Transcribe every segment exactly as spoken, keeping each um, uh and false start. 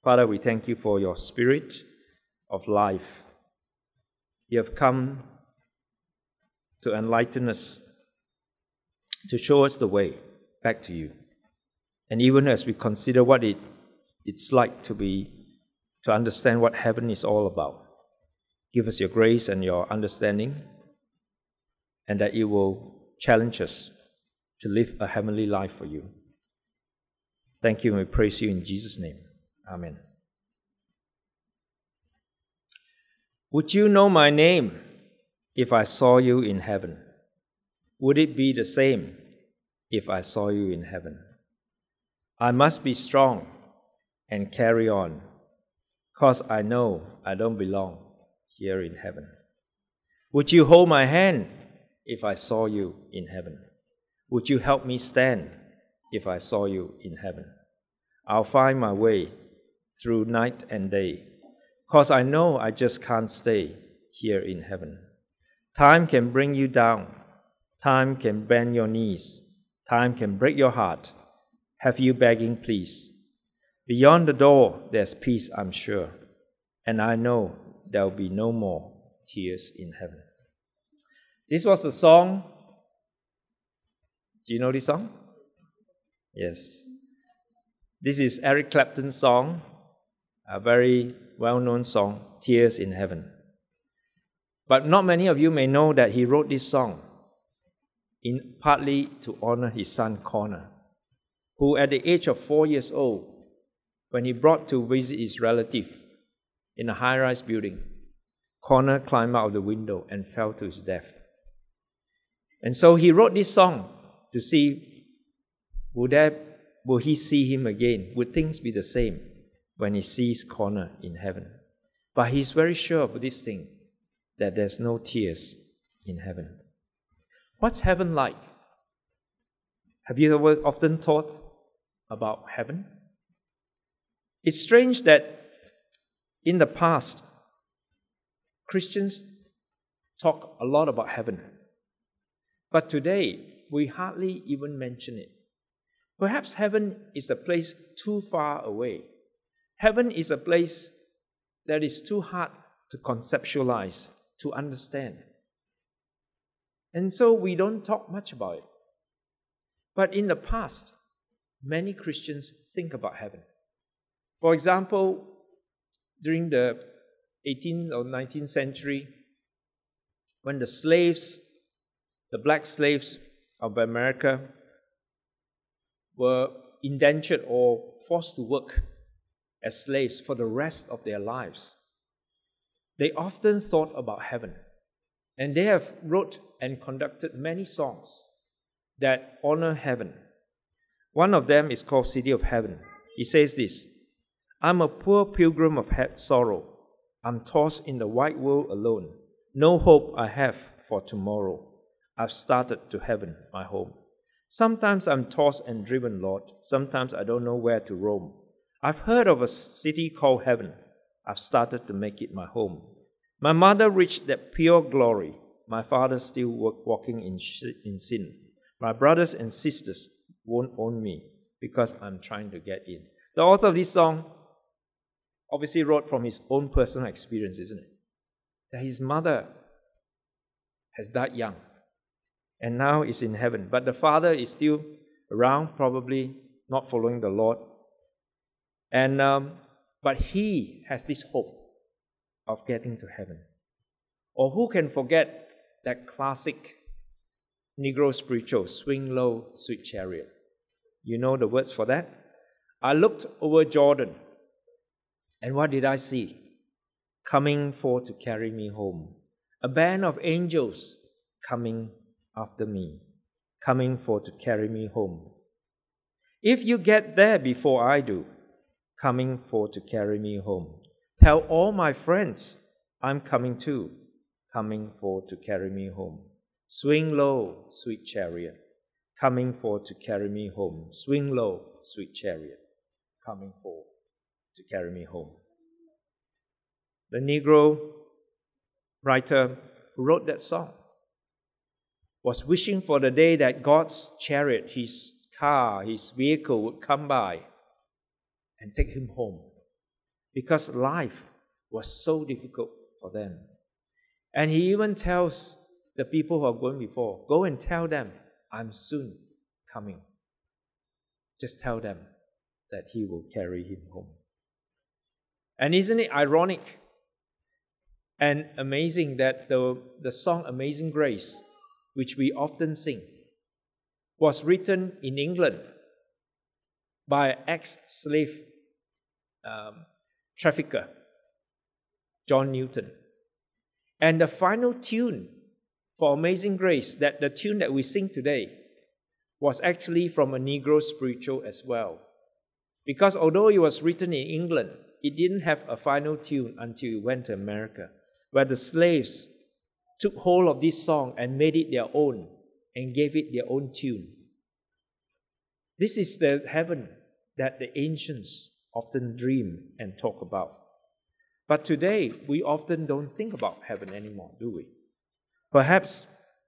Father, we thank you for your Spirit of life. You have come to enlighten us, to show us the way back to you. And even as we consider what it, it's like to be, to understand what heaven is all about, give us your grace and your understanding, and that you will challenge us to live a heavenly life for you. Thank you, and we praise you in Jesus' name. Amen. Would you know my name if I saw you in heaven? Would it be the same if I saw you in heaven? I must be strong and carry on, because I know I don't belong here in heaven. Would you hold my hand if I saw you in heaven? Would you help me stand if I saw you in heaven? I'll find my way through night and day, because I know I just can't stay here in heaven. Time can bring you down. Time can bend your knees. Time can break your heart. Have you begging, please? Beyond the door, there's peace, I'm sure. And I know there'll be no more tears in heaven. This was the song. Do you know this song? Yes. This is Eric Clapton's song, a very well-known song, Tears in Heaven. But not many of you may know that he wrote this song in partly to honor his son Connor, who at the age of four years old, when he brought to visit his relative in a high-rise building, Connor climbed out of the window and fell to his death. And so he wrote this song to see, will, there, will he see him again? Would things be the same when he sees Connor in heaven? But he's very sure of this thing, that there's no tears in heaven. What's heaven like? Have you ever often thought about heaven? It's strange that in the past, Christians talk a lot about heaven. But today, we hardly even mention it. Perhaps heaven is a place too far away. Heaven is a place that is too hard to conceptualize, to understand. And so we don't talk much about it. But in the past, many Christians think about heaven. For example, during the eighteenth or nineteenth century, when the slaves, the black slaves of America, were indentured or forced to work as slaves for the rest of their lives, they often thought about heaven. And they have wrote and conducted many songs that honor heaven. One of them is called City of Heaven. It says this: I'm a poor pilgrim of sorrow. I'm tossed in the wide world alone. No hope I have for tomorrow. I've started to heaven, my home. Sometimes I'm tossed and driven, Lord. Sometimes I don't know where to roam. I've heard of a city called heaven. I've started to make it my home. My mother reached that pure glory. My father still walking in, in sin. My brothers and sisters won't own me because I'm trying to get in. The author of this song obviously wrote from his own personal experience, isn't it? That his mother has died young and now is in heaven. But the father is still around, probably not following the Lord. And um, but he has this hope of getting to heaven. Or who can forget that classic Negro spiritual, Swing Low, Sweet Chariot? You know the words for that? I looked over Jordan, and what did I see? Coming forth to carry me home. A band of angels coming after me, coming forth to carry me home. If you get there before I do, coming forth to carry me home. Tell all my friends I'm coming too, coming forth to carry me home. Swing low, sweet chariot, coming forth to carry me home. Swing low, sweet chariot, coming forth to carry me home. The Negro writer who wrote that song was wishing for the day that God's chariot, his car, his vehicle would come by and take him home because life was so difficult for them. And he even tells the people who are going before, go and tell them, I'm soon coming. Just tell them that he will carry him home. And isn't it ironic and amazing that the, the song Amazing Grace, which we often sing, was written in England by an ex-slave um, trafficker, John Newton. And the final tune for Amazing Grace, that the tune that we sing today, was actually from a Negro spiritual as well. Because although it was written in England, it didn't have a final tune until it went to America, where the slaves took hold of this song and made it their own and gave it their own tune. This is the heaven that the ancients often dream and talk about. But today, we often don't think about heaven anymore, do we? Perhaps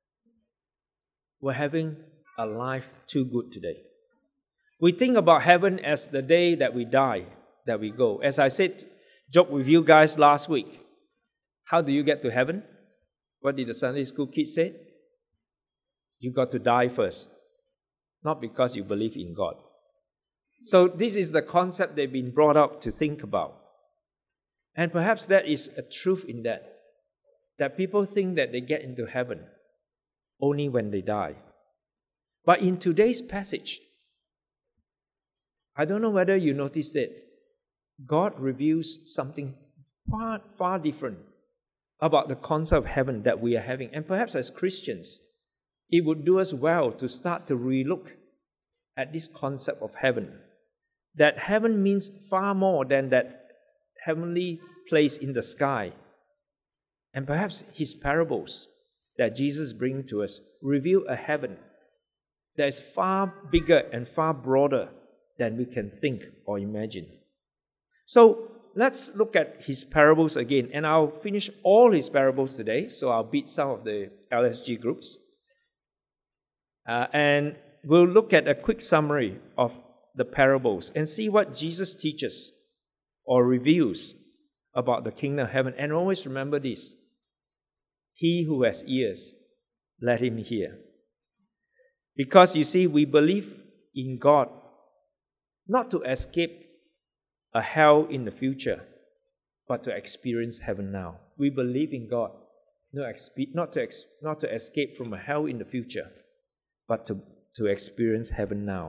we're having a life too good today. We think about heaven as the day that we die, that we go. As I said, joked with you guys last week. How do you get to heaven? What did the Sunday school kids say? You got to die first. Not because you believe in God. So this is the concept they've been brought up to think about. And perhaps there is a truth in that. That people think that they get into heaven only when they die. But in today's passage, I don't know whether you noticed it, God reveals something far, far different about the concept of heaven that we are having. And perhaps as Christians, it would do us well to start to relook at this concept of heaven. That heaven means far more than that heavenly place in the sky. And perhaps his parables that Jesus brings to us reveal a heaven that is far bigger and far broader than we can think or imagine. So let's look at his parables again. And I'll finish all his parables today, so I'll beat some of the L S G groups. Uh, and we'll look at a quick summary of the parables and see what Jesus teaches or reveals about the kingdom of heaven. And always remember this: he who has ears, let him hear. Because you see, we believe in God not to escape a hell in the future, but to experience heaven now. We believe in God not to, not to escape from a hell in the future, but to, to experience heaven now.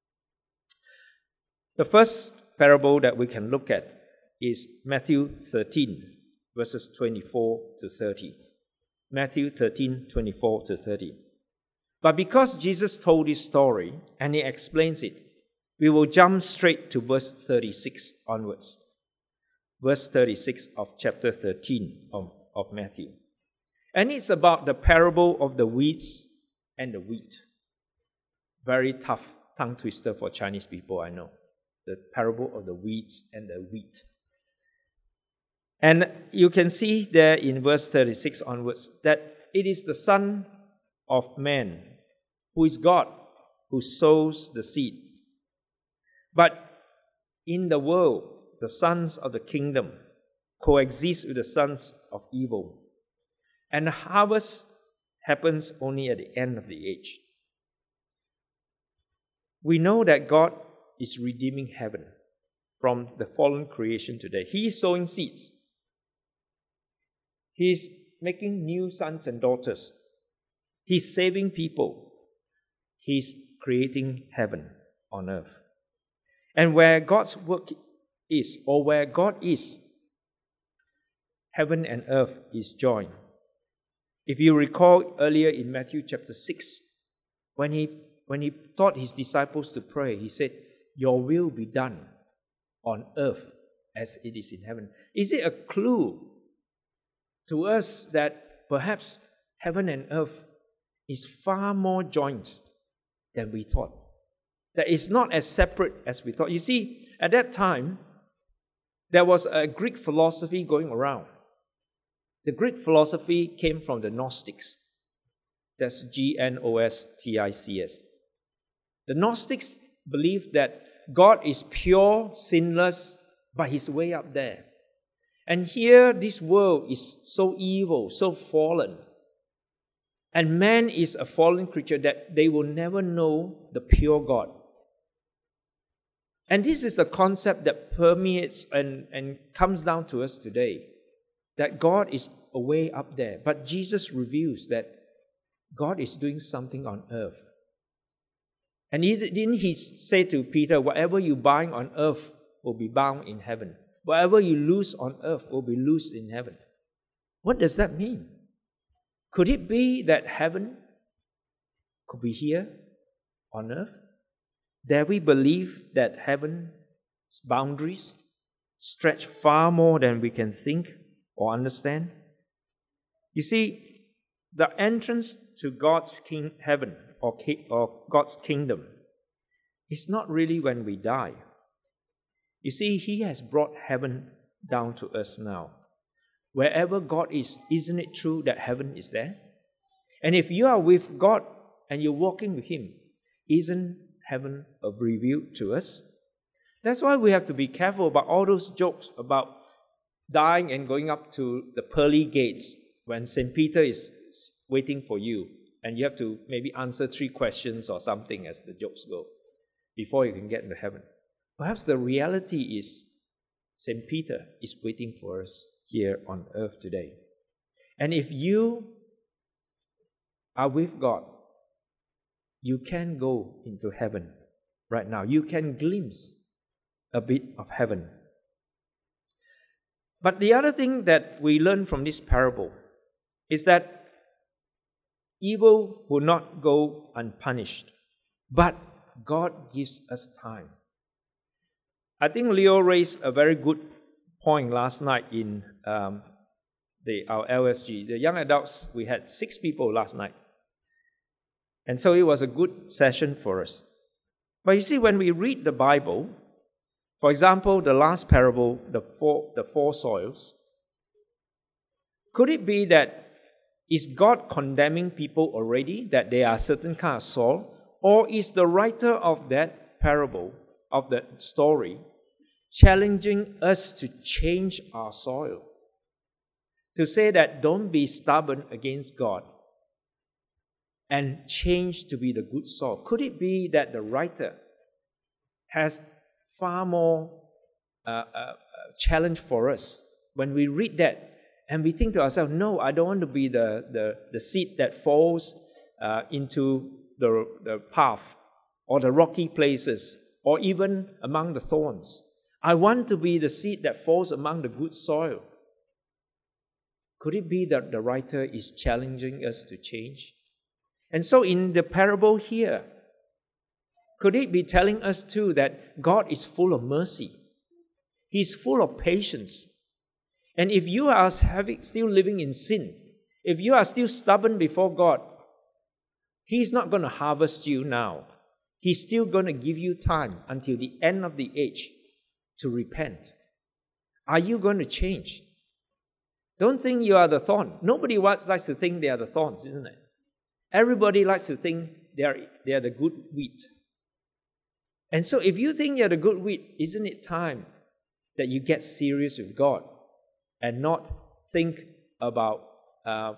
The first parable that we can look at is Matthew thirteen, verses twenty-four to thirty. Matthew thirteen, twenty-four to thirty. But because Jesus told this story and he explains it, we will jump straight to verse thirty-six onwards. Verse thirty-six of chapter thirteen of, of Matthew. And it's about the parable of the weeds and the wheat. Very tough tongue twister for Chinese people, I know. The parable of the weeds and the wheat. And you can see there in verse thirty-six onwards that it is the Son of Man, who is God, who sows the seed. But in the world, the sons of the kingdom coexist with the sons of evil. And the harvest happens only at the end of the age. We know that God is redeeming heaven from the fallen creation today. He is sowing seeds. He is making new sons and daughters. He's saving people. He's creating heaven on earth. And where God's work is, or where God is, heaven and earth is joined. If you recall earlier in Matthew chapter six, when he, when he taught his disciples to pray, he said, your will be done on earth as it is in heaven. Is it a clue to us that perhaps heaven and earth is far more joined than we thought? That it's not as separate as we thought. You see, at that time, there was a Greek philosophy going around. The Greek philosophy came from the Gnostics. That's G N O S T I C S. The Gnostics believed that God is pure, sinless, but He's way up there. And here, this world is so evil, so fallen. And man is a fallen creature that they will never know the pure God. And this is the concept that permeates and, and comes down to us today, that God is way up there. But Jesus reveals that God is doing something on earth. And he, didn't He say to Peter, whatever you bind on earth will be bound in heaven. Whatever you loose on earth will be loosed in heaven. What does that mean? Could it be that heaven could be here on earth? Dare we believe that heaven's boundaries stretch far more than we can think or understand? You see, the entrance to God's king, heaven or, or God's kingdom is not really when we die. You see, He has brought heaven down to us now. Wherever God is, isn't it true that heaven is there? And if you are with God and you're walking with Him, isn't heaven revealed to us? That's why we have to be careful about all those jokes about dying and going up to the pearly gates when Saint Peter is waiting for you and you have to maybe answer three questions or something as the jokes go before you can get into heaven. Perhaps the reality is Saint Peter is waiting for us here on earth today. And if you are with God, you can go into heaven right now. You can glimpse a bit of heaven. But the other thing that we learn from this parable is that evil will not go unpunished, but God gives us time. I think Leo raised a very good point last night in um, the, our L S G. The young adults, we had six people last night. And so it was a good session for us. But you see, when we read the Bible, for example, the last parable, the four, the four soils, could it be that is God condemning people already, that they are certain kind of soil? Or is the writer of that parable, of that story, challenging us to change our soil? To say that don't be stubborn against God and change to be the good soil. Could it be that the writer has far more uh, uh, challenge for us when we read that and we think to ourselves, no, I don't want to be the, the, the seed that falls uh, into the, the path or the rocky places or even among the thorns. I want to be the seed that falls among the good soil. Could it be that the writer is challenging us to change? And so in the parable here, could it be telling us too that God is full of mercy? He's full of patience. And if you are having, still living in sin, if you are still stubborn before God, He's not going to harvest you now. He's still going to give you time until the end of the age to repent. Are you going to change? Don't think you are the thorn. Nobody likes to think they are the thorns, isn't it? Everybody likes to think they are, they are the good wheat. And so if you think you're the good wheat, isn't it time that you get serious with God and not think about uh,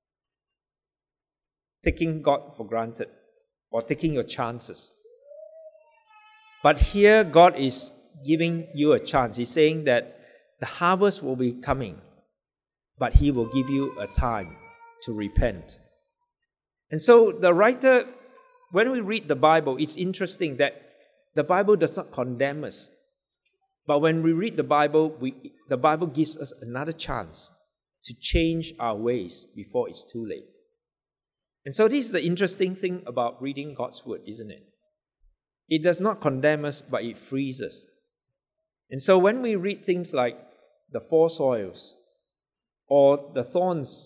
taking God for granted or taking your chances? But here God is giving you a chance. He's saying that the harvest will be coming, but He will give you a time to repent. And so the writer, when we read the Bible, it's interesting that the Bible does not condemn us. But when we read the Bible, we, the Bible gives us another chance to change our ways before it's too late. And so this is the interesting thing about reading God's Word, isn't it? It does not condemn us, but it frees us. And so when we read things like the four soils or the thorns,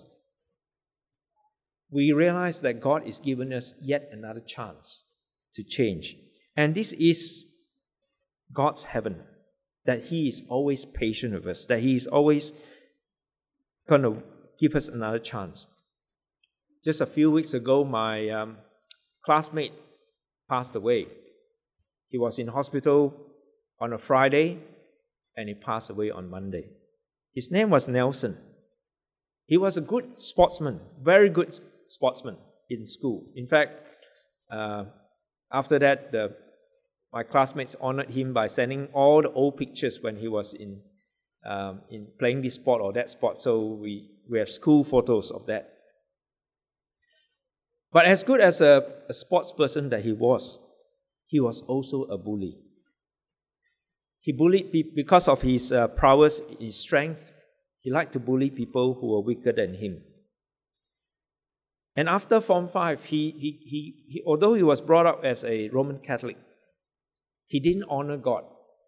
we realize that God is giving us yet another chance to change. And this is God's heaven, that He is always patient with us, that He is always going to give us another chance. Just a few weeks ago, my um, classmate passed away. He was in hospital on a Friday, and he passed away on Monday. His name was Nelson. He was a good sportsman, very good sportsman in school. In fact, uh, after that, the, my classmates honored him by sending all the old pictures when he was in um, in playing this sport or that sport. So we, we have school photos of that. But as good as a, a sports person that he was, he was also a bully. He bullied people because of his uh, prowess, his strength. He liked to bully people who were weaker than him. And after Form five, he, he, he, he, although he was brought up as a Roman Catholic, he didn't honor God.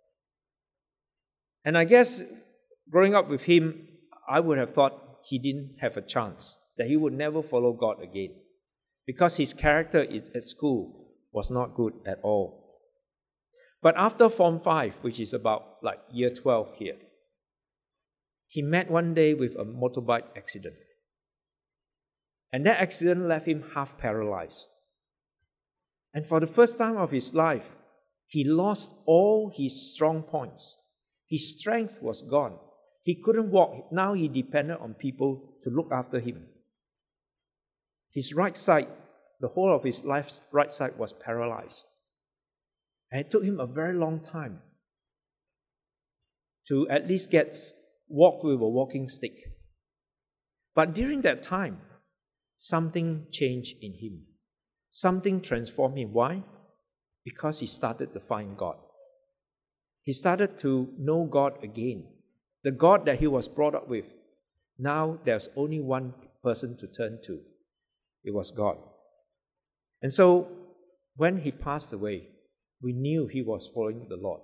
And I guess growing up with him, I would have thought he didn't have a chance, that he would never follow God again, because his character at school was not good at all. But after Form five, which is about like year twelve here, he met one day with a motorbike accident. And that accident left him half paralyzed. And for the first time of his life, he lost all his strong points. His strength was gone. He couldn't walk. Now he depended on people to look after him. His right side, the whole of his life's right side was paralyzed. And it took him a very long time to at least get walk with a walking stick. But during that time, something changed in him. Something transformed him. Why? Because he started to find God. He started to know God again. The God that he was brought up with. Now there's only one person to turn to. It was God. And so when he passed away, we knew he was following the Lord.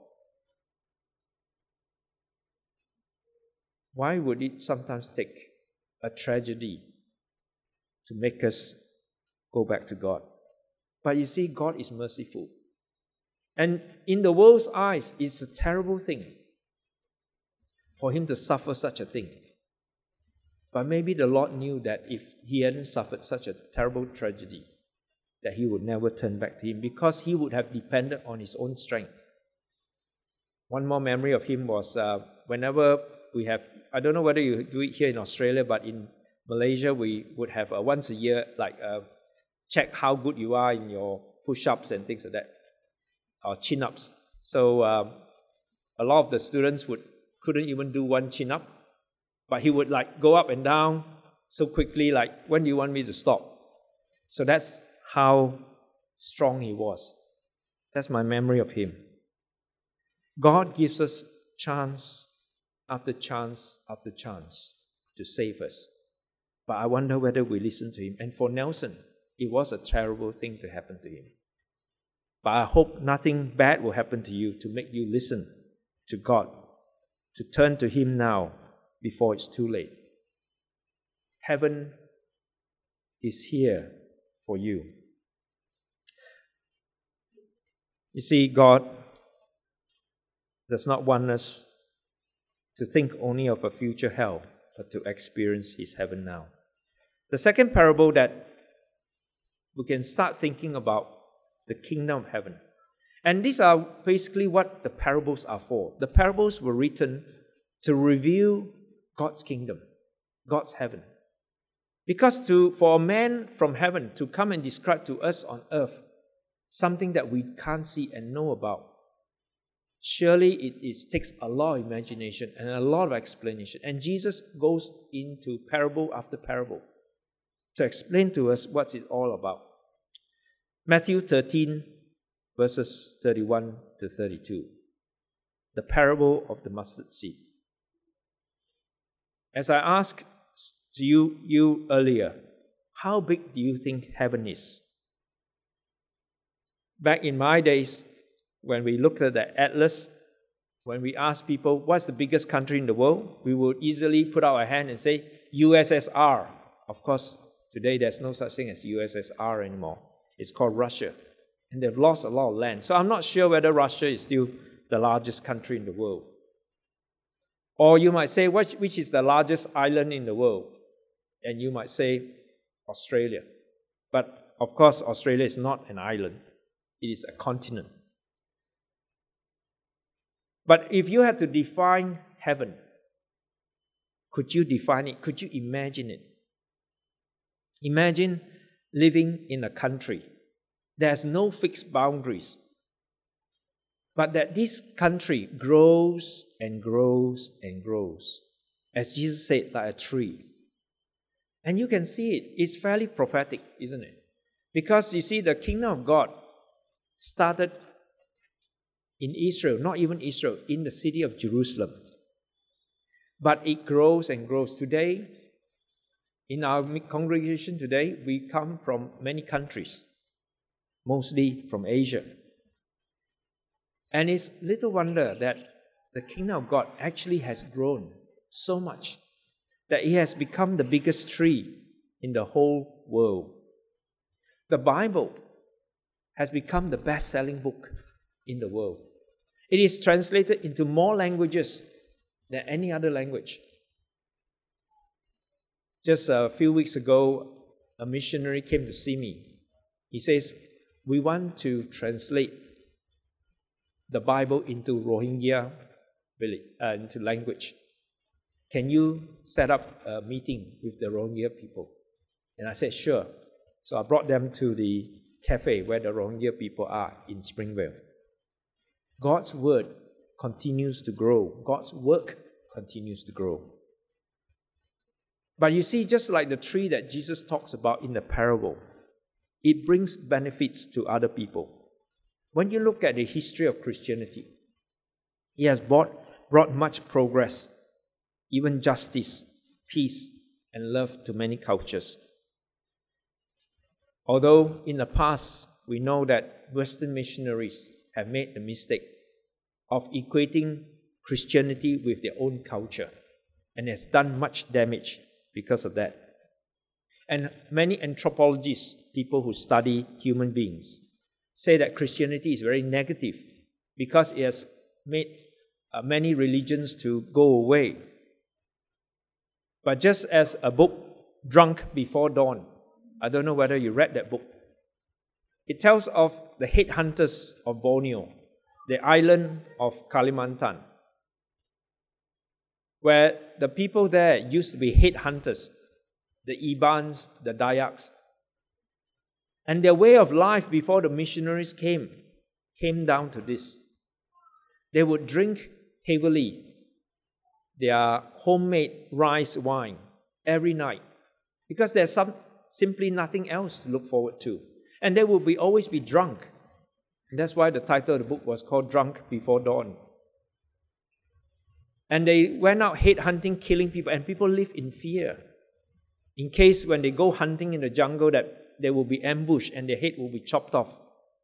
Why would it sometimes take a tragedy to make us go back to God? But you see, God is merciful. And in the world's eyes, it's a terrible thing for him to suffer such a thing. But maybe the Lord knew that if he hadn't suffered such a terrible tragedy, that he would never turn back to him, because he would have depended on his own strength. One more memory of him was uh, whenever we have, I don't know whether you do it here in Australia, but in Malaysia, we would have a once a year, like uh, check how good you are in your push-ups and things like that, or chin-ups. So um, a lot of the students would couldn't even do one chin-up, but he would like go up and down so quickly, like, when do you want me to stop? So that's how strong he was. That's my memory of him. God gives us chance after chance after chance to save us. But I wonder whether we listen to him. And for Nelson, it was a terrible thing to happen to him. But I hope nothing bad will happen to you to make you listen to God, to turn to him now before it's too late. Heaven is here for you. You see, God does not want us to think only of a future hell, but to experience his heaven now. The second parable that we can start thinking about, the kingdom of heaven. And these are basically what the parables are for. The parables were written to reveal God's kingdom, God's heaven. Because to for a man from heaven to come and describe to us on earth something that we can't see and know about, surely it is, takes a lot of imagination and a lot of explanation. And Jesus goes into parable after parable to explain to us what it's all about. Matthew thirteen, verses thirty-one to thirty-two. The parable of the mustard seed. As I asked to you, you earlier, how big do you think heaven is? Back in my days, when we looked at the atlas, when we asked people, what's the biggest country in the world? We would easily put out our hand and say, U S S R. Of course, today there's no such thing as U S S R anymore. It's called Russia. And they've lost a lot of land. So I'm not sure whether Russia is still the largest country in the world. Or you might say, which, which is the largest island in the world? And you might say, Australia. But of course, Australia is not an island. It is a continent. But if you had to define heaven, could you define it? Could you imagine it? Imagine living in a country. There's no fixed boundaries. But that this country grows and grows and grows. As Jesus said, like a tree. And you can see it. It's fairly prophetic, isn't it? Because you see, the kingdom of God started in Israel, not even Israel, in the city of Jerusalem. But it grows and grows. Today, in our congregation today, we come from many countries, mostly from Asia. And it's little wonder that the kingdom of God actually has grown so much that it has become the biggest tree in the whole world. The Bible has become the best-selling book in the world. It is translated into more languages than any other language. Just a few weeks ago, a missionary came to see me. He says, we want to translate the Bible into Rohingya uh, into language. Can you set up a meeting with the Rohingya people? And I said, sure. So I brought them to the cafe where the Rohingya people are in Springvale. God's word continues to grow. God's work continues to grow. But you see, just like the tree that Jesus talks about in the parable, it brings benefits to other people. When you look at the history of Christianity, it has brought, brought much progress, even justice, peace, and love to many cultures. Although in the past, we know that Western missionaries have made the mistake of equating Christianity with their own culture, and has done much damage because of that. And many anthropologists, people who study human beings, say that Christianity is very negative because it has made uh, many religions to go away. But just as a book, Drunk Before Dawn, I don't know whether you read that book. It tells of the headhunters of Borneo, the island of Kalimantan, where the people there used to be headhunters, the Ibans, the Dayaks. And their way of life before the missionaries came, came down to this. They would drink heavily their homemade rice wine every night because there's some, simply nothing else to look forward to. And they would be, always be drunk. And that's why the title of the book was called Drunk Before Dawn. And they went out headhunting, killing people, and people live in fear. In case when they go hunting in the jungle that they will be ambushed and their head will be chopped off.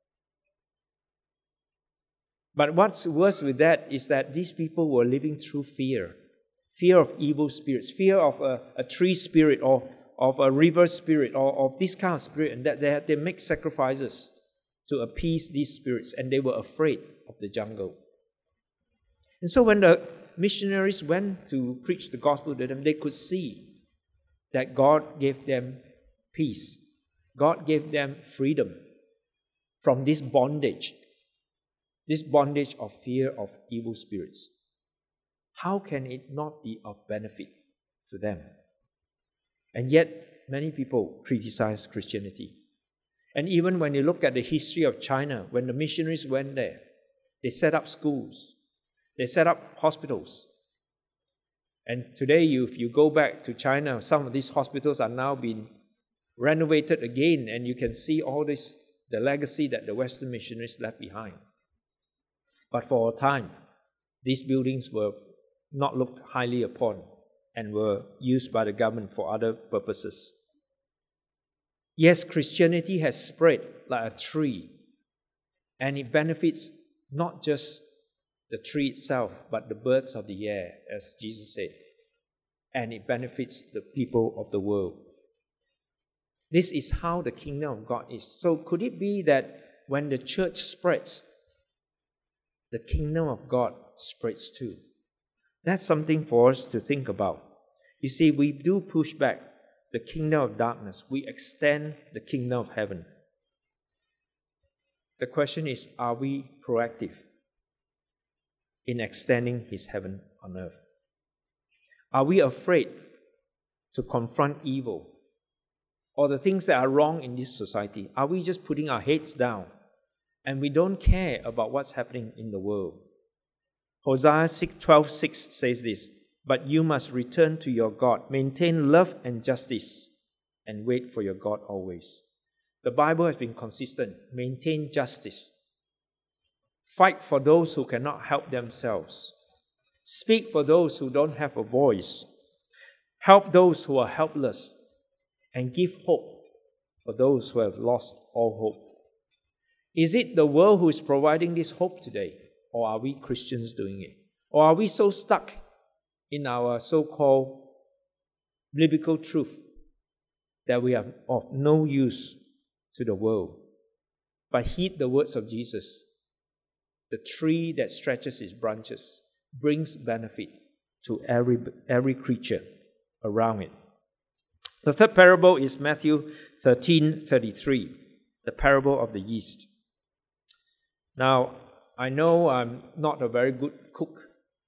But what's worse with that is that these people were living through fear. Fear of evil spirits, fear of a, a tree spirit or of a river spirit or of this kind of spirit, and that they, they make sacrifices to appease these spirits, and they were afraid of the jungle. And so when the missionaries went to preach the gospel to them, they could see that God gave them peace. God gave them freedom from this bondage, this bondage of fear of evil spirits. How can it not be of benefit to them? And yet, many people criticize Christianity. And even when you look at the history of China, when the missionaries went there, they set up schools, they set up hospitals. And today, you, if you go back to China, some of these hospitals are now being renovated again, and you can see all this, the legacy that the Western missionaries left behind. But for a time, these buildings were not looked highly upon and were used by the government for other purposes. Yes, Christianity has spread like a tree, and it benefits not just the tree itself, but the birds of the air, as Jesus said, and it benefits the people of the world. This is how the kingdom of God is. So could it be that when the church spreads, the kingdom of God spreads too? That's something for us to think about. You see, we do push back the kingdom of darkness. We extend the kingdom of heaven. The question is, are we proactive? in extending His heaven on earth? Are we afraid to confront evil or the things that are wrong in this society? Are we just putting our heads down and we don't care about what's happening in the world? Hosea twelve six says this, "But you must return to your God, maintain love and justice, and wait for your God always." The Bible has been consistent. Maintain justice. Fight for those who cannot help themselves. Speak for those who don't have a voice. Help those who are helpless. And give hope for those who have lost all hope. Is it the world who is providing this hope today? Or are we Christians doing it? Or are we so stuck in our so-called biblical truth that we are of no use to the world? But heed the words of Jesus. The tree that stretches its branches brings benefit to every, every creature around it. The third parable is Matthew thirteen thirty-three, the parable of the yeast. Now, I know I'm not a very good cook,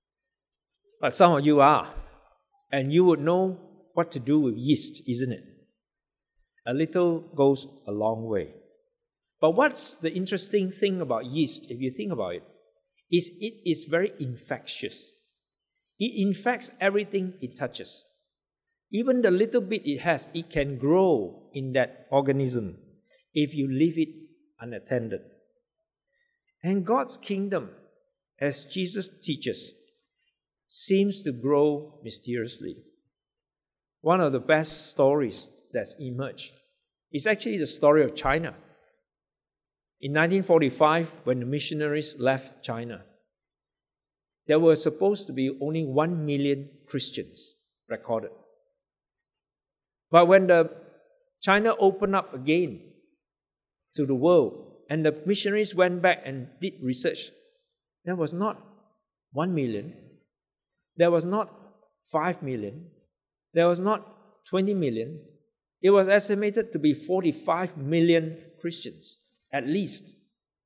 but some of you are, and you would know what to do with yeast, isn't it? A little goes a long way. But what's the interesting thing about yeast, if you think about it, is it is very infectious. It infects everything it touches. Even the little bit it has, it can grow in that organism if you leave it unattended. And God's kingdom, as Jesus teaches, seems to grow mysteriously. One of the best stories that's emerged is actually the story of China. In nineteen forty-five, when the missionaries left China, there were supposed to be only one million Christians recorded. But when the China opened up again to the world, and the missionaries went back and did research, there was not one million, there was not five million, there was not twenty million. It was estimated to be forty-five million Christians, at least.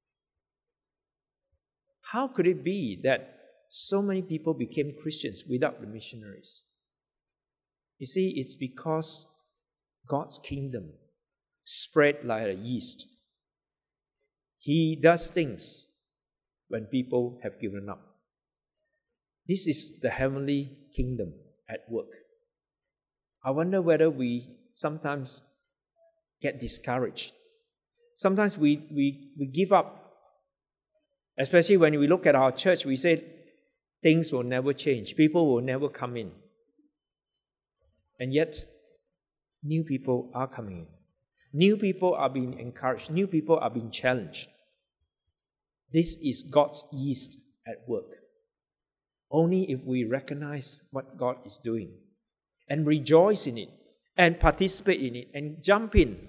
How could it be that so many people became Christians without the missionaries? You see, it's because God's kingdom spread like a yeast. He does things when people have given up. This is the heavenly kingdom at work. I wonder whether we sometimes get discouraged. Sometimes we, we, we give up. Especially when we look at our church, we say things will never change. People will never come in. And yet, new people are coming in. New people are being encouraged. New people are being challenged. This is God's yeast at work. Only if we recognize what God is doing and rejoice in it and participate in it and jump in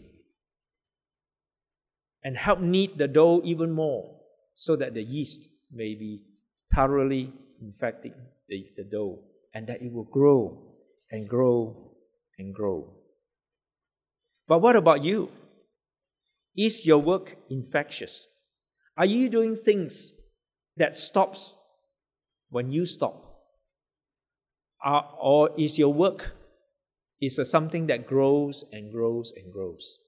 and help knead the dough even more so that the yeast may be thoroughly infecting the, the dough and that it will grow and grow and grow. But what about you? Is your work infectious? Are you doing things that stops when you stop? Uh, or is your work is something that grows and grows and grows?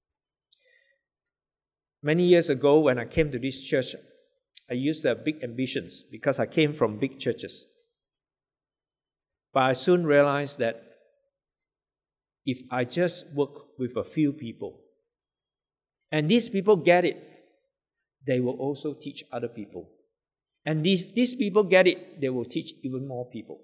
Many years ago, when I came to this church, I used to have big ambitions because I came from big churches. But I soon realized that if I just work with a few people, and these people get it, they will also teach other people. And these, these people get it, they will teach even more people.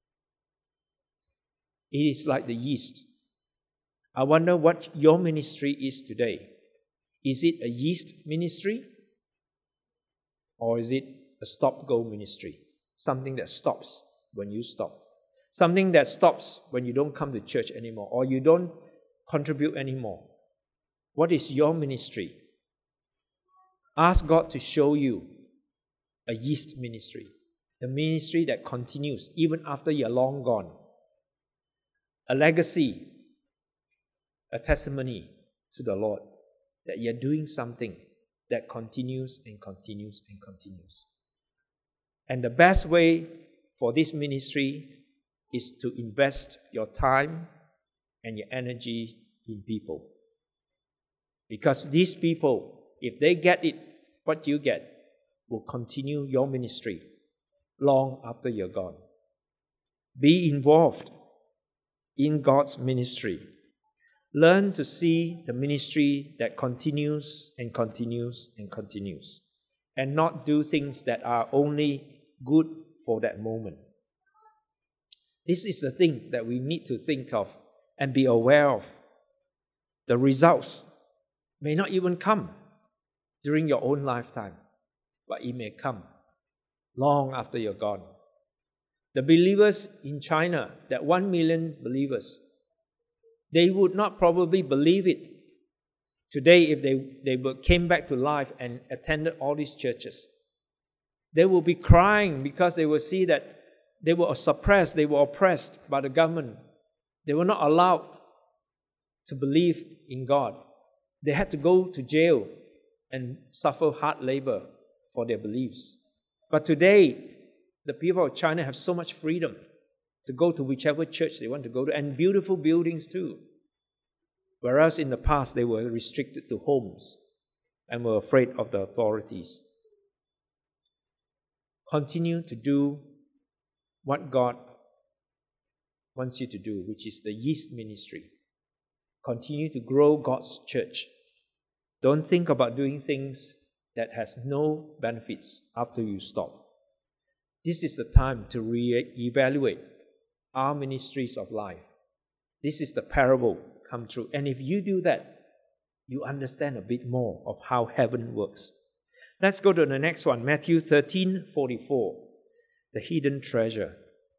It is like the yeast. I wonder what your ministry is today. Is it a yeast ministry? Or is it a stop-go ministry? Something that stops when you stop. Something that stops when you don't come to church anymore or you don't contribute anymore. What is your ministry? Ask God to show you a yeast ministry. The ministry that continues even after you're long gone. A legacy, a testimony to the Lord that you're doing something that continues and continues and continues. And the best way for this ministry is to invest your time and your energy in people. Because these people, if they get it, what you get, will continue your ministry long after you're gone. Be involved in God's ministry. Learn to see the ministry that continues and continues and continues, and not do things that are only good for that moment. This is the thing that we need to think of and be aware of. The results may not even come during your own lifetime, but it may come long after you're gone. The believers in China, that one million believers, they would not probably believe it today if they, they came back to life and attended all these churches. They will be crying because they will see that they were suppressed, they were oppressed by the government. They were not allowed to believe in God. They had to go to jail and suffer hard labor for their beliefs. But today, the people of China have so much freedom to go to whichever church they want to go to, and beautiful buildings too. Whereas in the past, they were restricted to homes and were afraid of the authorities. Continue to do what God wants you to do, which is the yeast ministry. Continue to grow God's church. Don't think about doing things that has no benefits after you stop. This is the time to re-evaluate our ministries of life. This is the parable come true. And if you do that, you understand a bit more of how heaven works. Let's go to the next one, Matthew thirteen forty-four, the hidden treasure.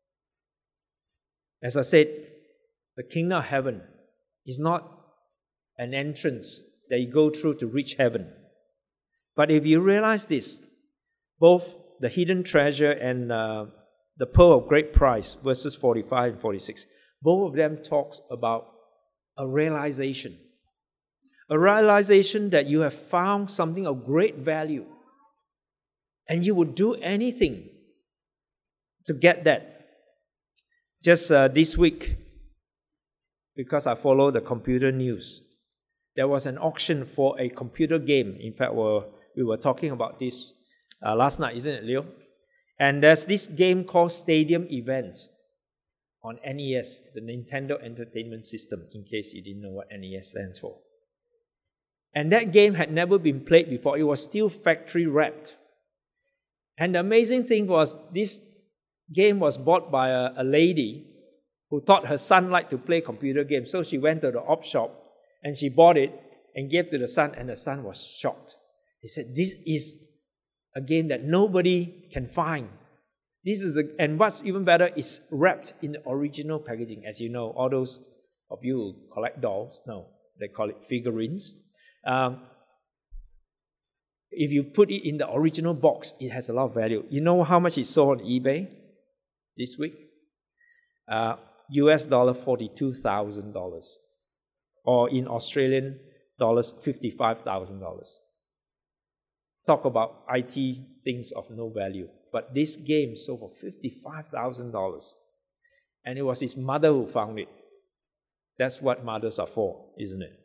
As I said, the kingdom of heaven is not an entrance that you go through to reach heaven. But if you realize this, both the hidden treasure and uh, the pearl of great price, verses forty-five and forty-six, both of them talks about a realization. A realization that you have found something of great value, and you would do anything to get that. Just uh, this week, because I follow the computer news, there was an auction for a computer game. In fact, we're, we were talking about this uh, last night, isn't it, Leo? And there's this game called Stadium Events on N E S, the Nintendo Entertainment System, in case you didn't know what N E S stands for. And that game had never been played before. It was still factory wrapped. And the amazing thing was, this game was bought by a, a lady who thought her son liked to play computer games. So she went to the op shop and she bought it and gave to the son, and the son was shocked. He said, this is a game that nobody can find. This is a, and what's even better, is wrapped in the original packaging. As you know, all those of you who collect dolls, no, they call it figurines. Um, if you put it in the original box, it has a lot of value. You know how much it sold on eBay this week? Uh, U S dollar forty-two thousand dollars, or in Australian dollars, fifty-five thousand dollars. Talk about I T things of no value. But this game sold for fifty-five thousand dollars. And it was his mother who found it. That's what mothers are for, isn't it?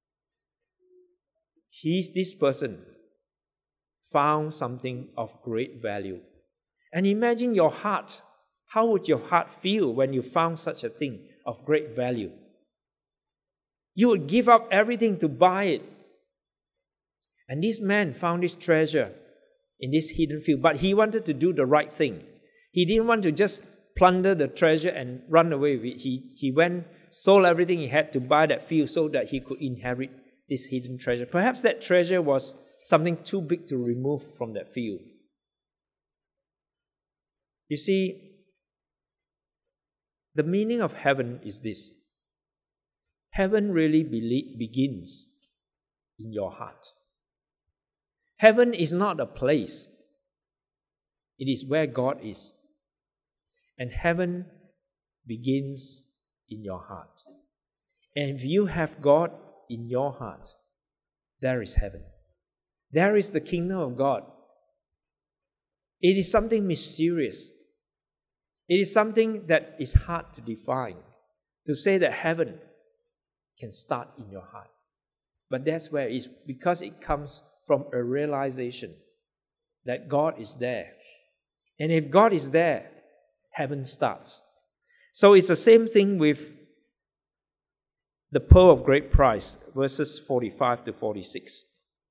He's this person found something of great value. And imagine your heart. How would your heart feel when you found such a thing of great value? You would give up everything to buy it. And this man found this treasure in this hidden field, but he wanted to do the right thing. He didn't want to just plunder the treasure and run away with it. He, he went, sold everything he had to buy that field so that he could inherit this hidden treasure. Perhaps that treasure was something too big to remove from that field. You see, the meaning of heaven is this. Heaven really be- begins in your heart. Heaven is not a place. It is where God is. And heaven begins in your heart. And if you have God in your heart, there is heaven. There is the kingdom of God. It is something mysterious. It is something that is hard to define. To say that heaven can start in your heart. But that's where it is, because it comes from a realization that God is there. And if God is there, heaven starts. So it's the same thing with the pearl of great price, verses forty-five to forty-six.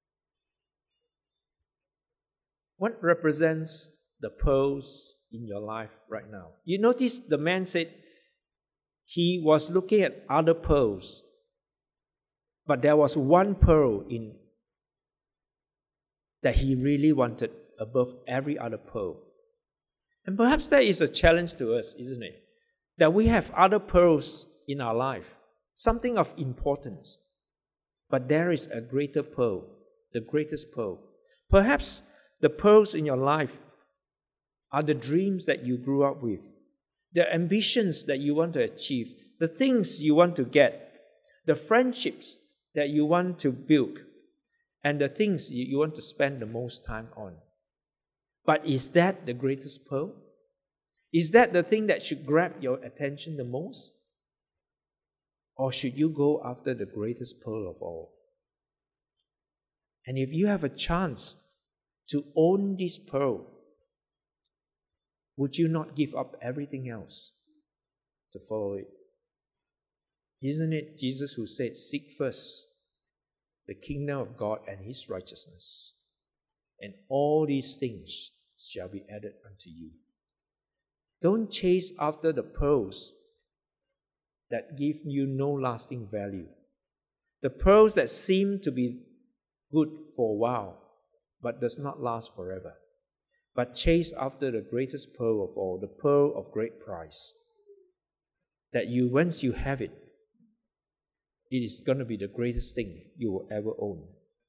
What represents the pearls in your life right now? You notice the man said he was looking at other pearls, but there was one pearl in that he really wanted above every other pearl. And perhaps that is a challenge to us, isn't it? That we have other pearls in our life, something of importance, but there is a greater pearl, the greatest pearl. Perhaps the pearls in your life are the dreams that you grew up with, the ambitions that you want to achieve, the things you want to get, the friendships that you want to build, and the things you want to spend the most time on. But is that the greatest pearl? Is that the thing that should grab your attention the most? Or should you go after the greatest pearl of all? And if you have a chance to own this pearl, would you not give up everything else to follow it? Isn't it Jesus who said, "Seek first the kingdom of God and His righteousness, and all these things shall be added unto you"? Don't chase after the pearls that give you no lasting value. The pearls that seem to be good for a while, but does not last forever. But chase after the greatest pearl of all, the pearl of great price. That you, once you have it, it is going to be the greatest thing you will ever own.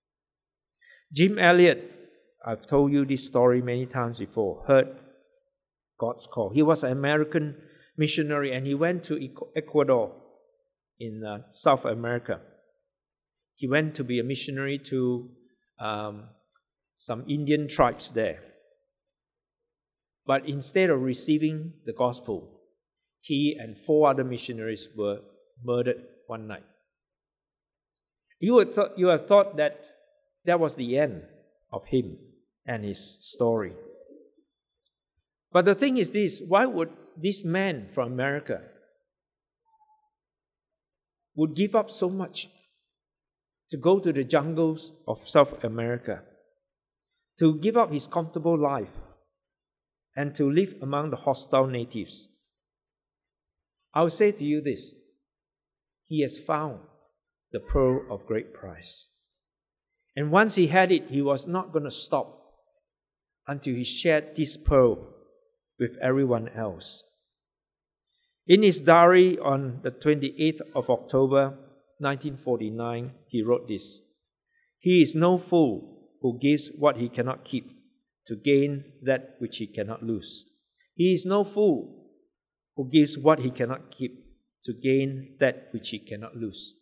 Jim Elliot, I've told you this story many times before, heard God's call. He was an American missionary and he went to Ecuador in uh, South America. He went to be a missionary to um, some Indian tribes there. But instead of receiving the gospel, he and four other missionaries were murdered one night. You would th- you have thought that that was the end of him and his story. But the thing is this, why would this man from America would give up so much to go to the jungles of South America, to give up his comfortable life, and to live among the hostile natives? I will say to you this, he has found the pearl of great price. And once he had it, he was not going to stop until he shared this pearl with everyone else. In his diary on the twenty-eighth of October, nineteen forty-nine, he wrote this: "He is no fool who gives what he cannot keep to gain that which he cannot lose. He is no fool who gives what he cannot keep to gain that which he cannot lose."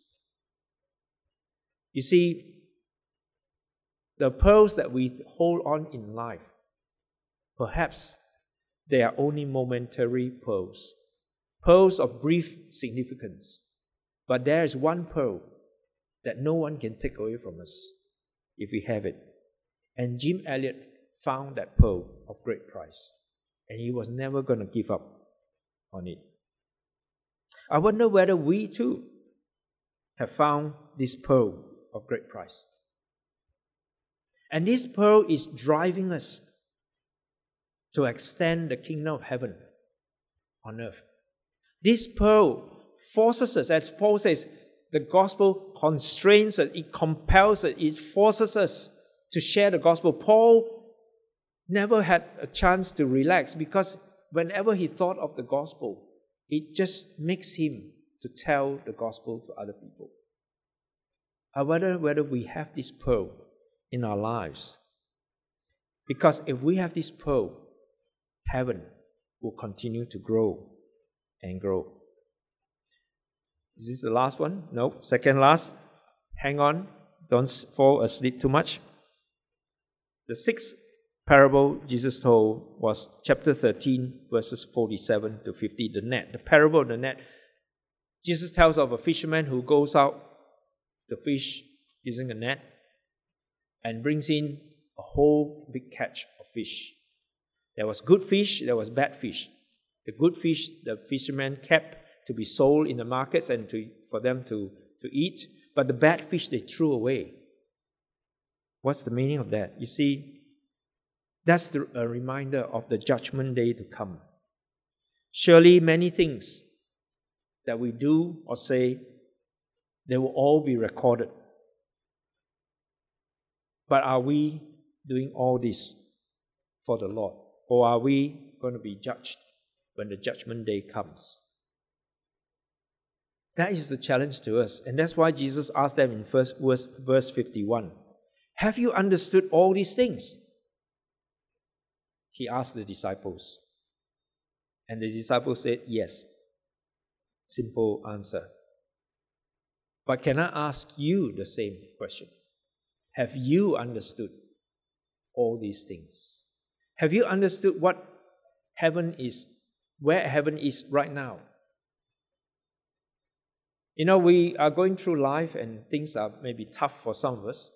You see, the pearls that we hold on in life, perhaps they are only momentary pearls, pearls of brief significance. But there is one pearl that no one can take away from us if we have it. And Jim Elliot found that pearl of great price, and he was never going to give up on it. I wonder whether we too have found this pearl of great price. And this pearl is driving us to extend the kingdom of heaven on earth. This pearl forces us, as Paul says, the gospel constrains us, it compels us, it forces us to share the gospel. Paul never had a chance to relax because whenever he thought of the gospel, it just makes him to tell the gospel to other people. I wonder whether we have this pearl in our lives. Because if we have this pearl, heaven will continue to grow and grow. Is this the last one? No, second last. Hang on, don't fall asleep too much. The sixth parable Jesus told was chapter thirteen, verses forty-seven to fifty, the net. The parable of the net. Jesus tells of a fisherman who goes out to fish using a net and brings in a whole big catch of fish. There was good fish, there was bad fish. The good fish the fisherman kept to be sold in the markets and to, for them to, to eat, but the bad fish they threw away. What's the meaning of that? You see, that's the, a reminder of the judgment day to come. Surely many things that we do or say, they will all be recorded. But are we doing all this for the Lord? Or are we going to be judged when the judgment day comes? That is the challenge to us. And that's why Jesus asked them in first verse, verse fifty-one, have you understood all these things? He asked the disciples. And the disciples said, yes. Simple answer. But can I ask you the same question? Have you understood all these things? Have you understood what heaven is, where heaven is right now? You know, we are going through life and things are maybe tough for some of us.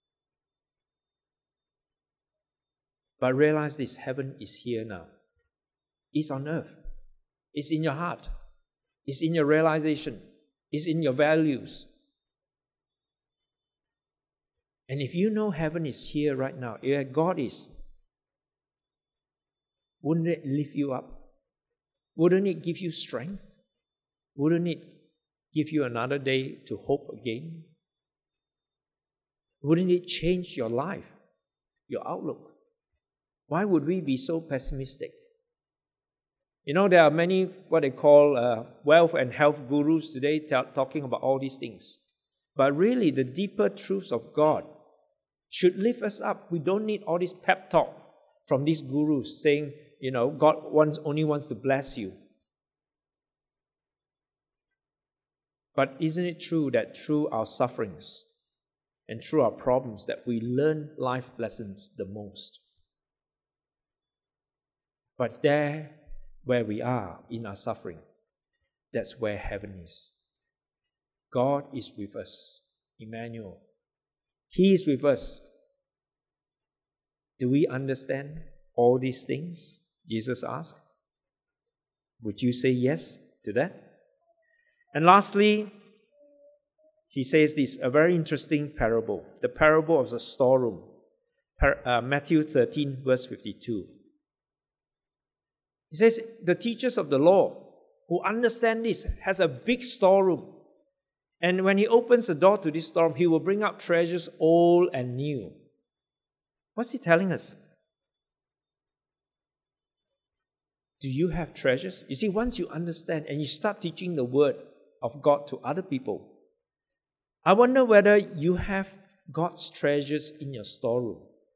But realize this, heaven is here now. It's on earth. It's in your heart. It's in your realization. It's in your values. And if you know heaven is here right now, yeah, God is, wouldn't it lift you up? Wouldn't it give you strength? Wouldn't it give you another day to hope again? Wouldn't it change your life, your outlook? Why would we be so pessimistic? You know, there are many what they call uh, wealth and health gurus today t- talking about all these things. But really, the deeper truths of God should lift us up. We don't need all this pep talk from these gurus saying, you know, God wants, only wants to bless you. But isn't it true that through our sufferings and through our problems that we learn life lessons the most? But there, where we are in our suffering, that's where heaven is. God is with us, Emmanuel. He is with us. Do we understand all these things? Jesus asked. Would you say yes to that? And lastly, he says this, a very interesting parable, the parable of the storeroom. Par- uh, Matthew thirteen, verse fifty-two. He says, the teachers of the law who understand this has a big storeroom. And when he opens the door to this storeroom, he will bring out treasures old and new. What's he telling us? Do you have treasures? You see, once you understand and you start teaching the word of God to other people, I wonder whether you have God's treasures in your storeroom.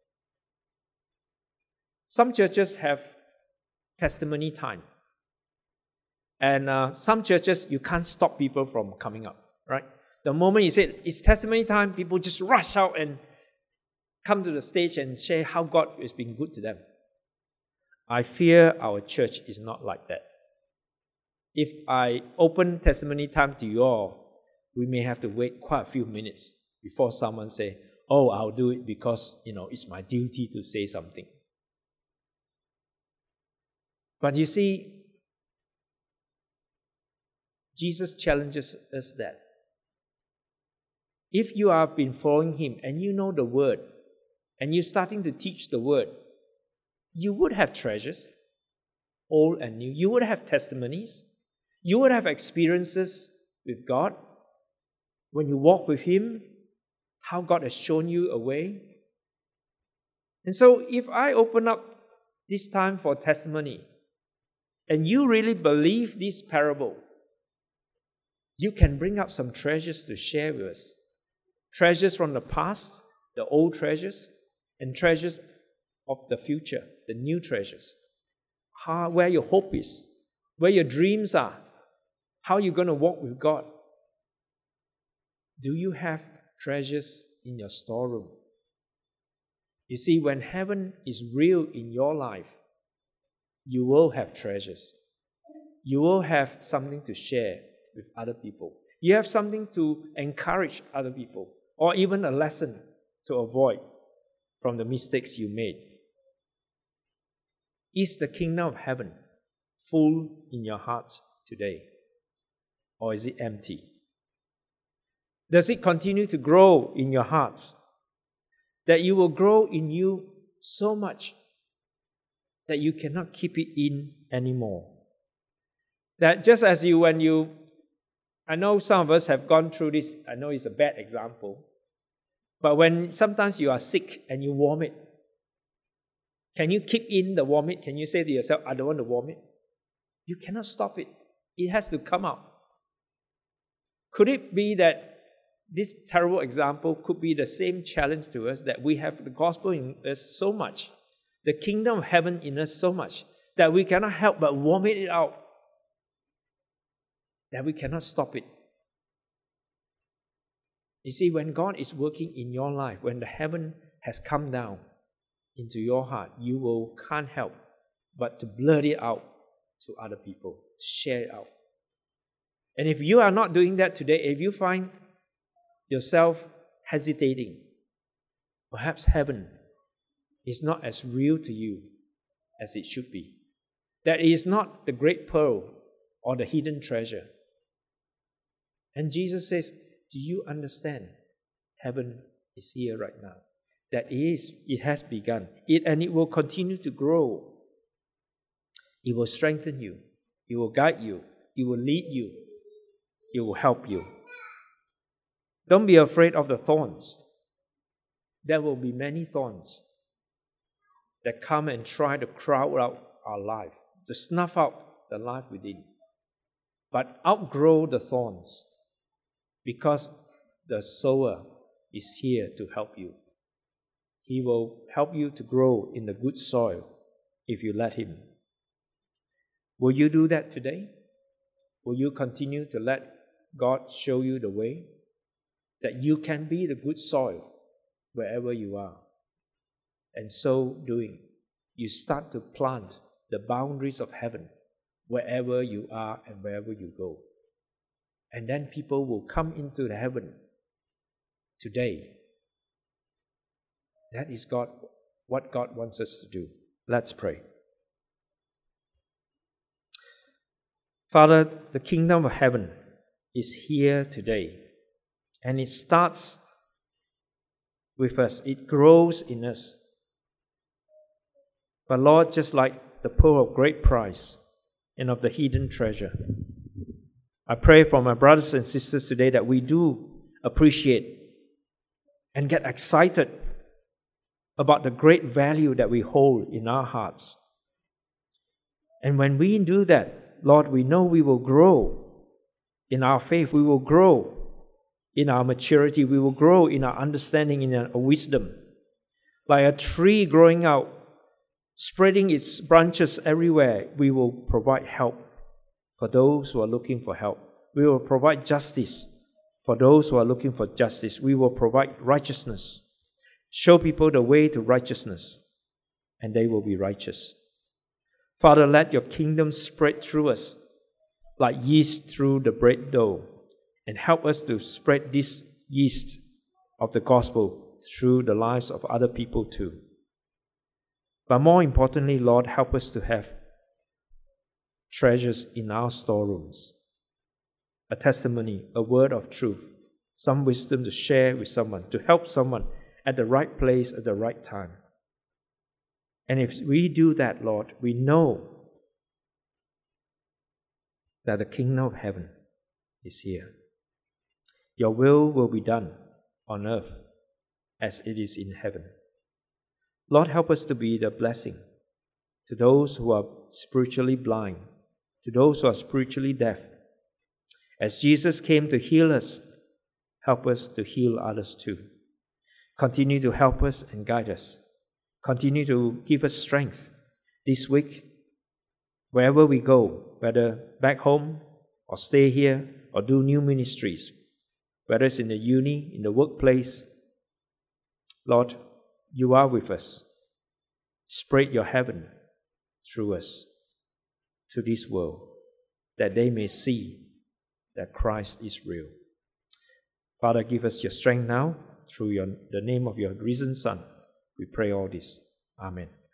Some churches have testimony time. And uh, some churches, you can't stop people from coming up, right? The moment you say, it's testimony time, people just rush out and come to the stage and share how God has been good to them. I fear our church is not like that. If I open testimony time to you all, we may have to wait quite a few minutes before someone say, oh, I'll do it because, you know, it's my duty to say something. But you see, Jesus challenges us that if you have been following Him and you know the Word and you're starting to teach the Word, you would have treasures, old and new. You would have testimonies. You would have experiences with God. When you walk with Him, how God has shown you a way. And so if I open up this time for testimony, and you really believe this parable, you can bring up some treasures to share with us. Treasures from the past, the old treasures, and treasures of the future, the new treasures. How, where your hope is, where your dreams are, how you're going to walk with God. Do you have treasures in your storeroom? You see, when heaven is real in your life, you will have treasures. You will have something to share with other people. You have something to encourage other people, or even a lesson to avoid from the mistakes you made. Is the kingdom of heaven full in your hearts today? Or is it empty? Does it continue to grow in your hearts? That you will grow in you so much that you cannot keep it in anymore. That just as you, when you, I know some of us have gone through this, I know it's a bad example, but when sometimes you are sick and you vomit, can you keep in the vomit? Can you say to yourself, I don't want to vomit? You cannot stop it. It has to come out. Could it be that this terrible example could be the same challenge to us, that we have the gospel in us so much, the kingdom of heaven in us so much, that we cannot help but vomit it out, that we cannot stop it. You see, when God is working in your life, when the heaven has come down into your heart, you will can't help but to blurt it out to other people, to share it out. And if you are not doing that today, if you find yourself hesitating, perhaps heaven is not as real to you as it should be. That it is not the great pearl or the hidden treasure. And Jesus says, do you understand? Heaven is here right now. That it is, it has begun. It and it will continue to grow. It will strengthen you. It will guide you. It will lead you. It will help you. Don't be afraid of the thorns. There will be many thorns that come and try to crowd out our life, to snuff out the life within. But outgrow the thorns, because the sower is here to help you. He will help you to grow in the good soil if you let Him. Will you do that today? Will you continue to let God show you the way? That you can be the good soil wherever you are. And so doing, you start to plant the boundaries of heaven wherever you are and wherever you go. And then people will come into the heaven today. That is God, what God wants us to do. Let's pray. Father, the kingdom of heaven is here today. And it starts with us. It grows in us. But Lord, just like the pearl of great price and of the hidden treasure, I pray for my brothers and sisters today that we do appreciate and get excited about the great value that we hold in our hearts. And when we do that, Lord, we know we will grow in our faith. We will grow in our maturity. We will grow in our understanding, in our wisdom. Like a tree growing out, spreading its branches everywhere, we will provide help for those who are looking for help. We will provide justice for those who are looking for justice. We will provide righteousness. Show people the way to righteousness, and they will be righteous. Father, let your kingdom spread through us like yeast through the bread dough, and help us to spread this yeast of the gospel through the lives of other people too. But more importantly, Lord, help us to have treasures in our storerooms, a testimony, a word of truth, some wisdom to share with someone, to help someone at the right place at the right time. And if we do that, Lord, we know that the kingdom of heaven is here. Your will will be done on earth as it is in heaven. Lord, help us to be the blessing to those who are spiritually blind, to those who are spiritually deaf. As Jesus came to heal us, help us to heal others too. Continue to help us and guide us. Continue to give us strength this week, wherever we go, whether back home or stay here or do new ministries, whether it's in the uni, in the workplace. Lord, you are with us. Spread your heaven through us to this world, that they may see that Christ is real. Father, give us your strength now through your, the name of your risen Son. We pray all this. Amen.